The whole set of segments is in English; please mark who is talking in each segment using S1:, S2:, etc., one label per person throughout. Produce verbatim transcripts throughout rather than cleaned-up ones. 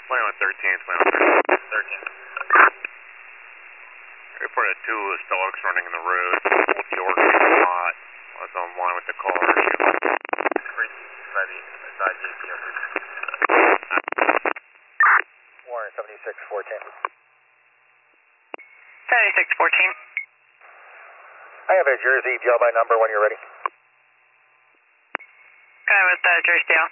S1: twenty-one thirteen, twenty-one thirteen. Reported two Stoics running in the road. Old York lot was on line with the car. Ready, side J P.
S2: Warren, seventy-six fourteen.
S3: seventy-six fourteen.
S2: I have a Jersey deal by number when you're ready.
S3: Guy with uh, Jersey Dale.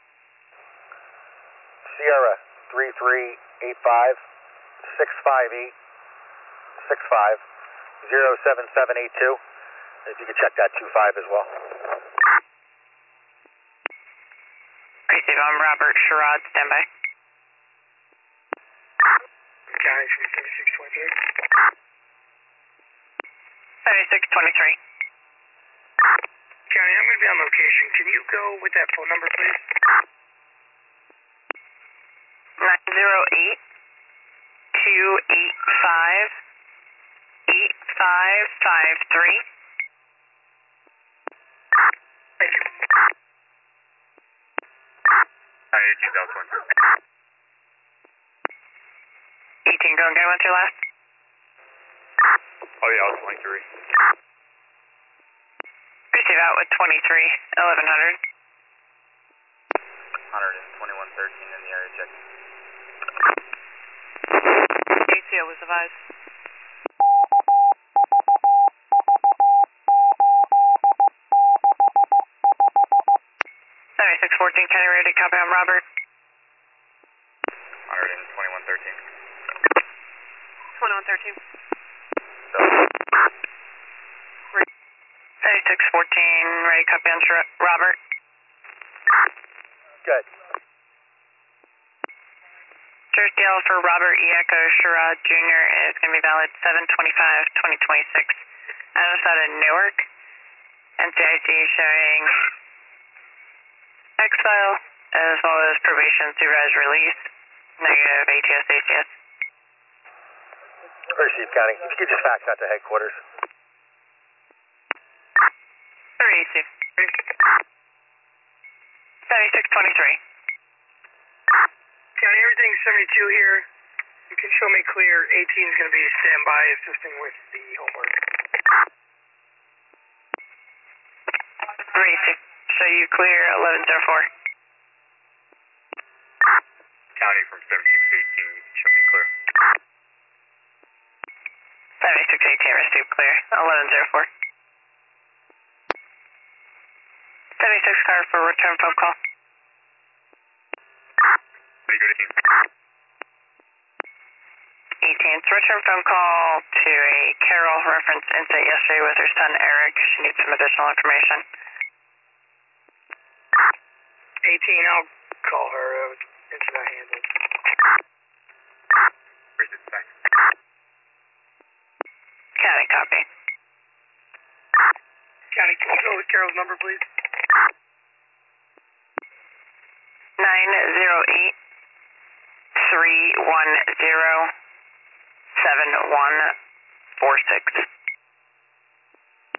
S2: Sierra, three three eight five six five eight six five zero seven seven eight two. If you could check that two five as well.
S3: Receive, I'm Robert Sherrod, standby.
S4: County from seventy-six twenty-three.
S3: seventy-six twenty-three.
S4: County, I'm going to be on location. Can you go with that phone number, please?
S3: nine zero eight two eight five eight five five three.
S4: Thank you.
S1: Hi, eighteen Dallas one.
S3: eighteen, go and get what's your last?
S1: Oh yeah, I was twenty-three.
S3: Receive out with twenty-three, eleven hundred.
S1: one twenty-one thirteen in the area check.
S3: A T O was advised. seventy-six fourteen, County ready, copy on Robert.
S1: one twenty-one thirteen.
S3: twenty-one thirteen. seventy-six fourteen, ready, copy on Robert.
S2: Good.
S3: Jersey for Robert E. Echo Sherrod Junior is going to be valid seven twenty-five twenty twenty-six. I was out of Newark. N C I C showing X-file as well as probation supervised release. Negative A T S A T S.
S2: Receive, County. If you could just fax that to headquarters.
S3: three A C. seventy-six twenty-three.
S4: County, everything's seventy-two here. You can show me clear. eighteen is going to be standby assisting with the homework.
S3: three A C. Show you clear, eleven oh four.
S1: County from seventy-six eighteen, show me clear.
S3: seventy-six eighteen, receive clear, eleven oh four. seventy-six car for return phone call.
S1: Very good, eighteen.
S3: eighteen, it's return phone call to a Carol reference incident yesterday with her son Eric. She needs some additional information.
S4: eighteen, I'll call her. Uh, incident handled.
S1: Receive, thanks.
S3: County copy.
S4: County, can you go with Carol's number, please?
S3: nine zero eight three one zero seven one four six.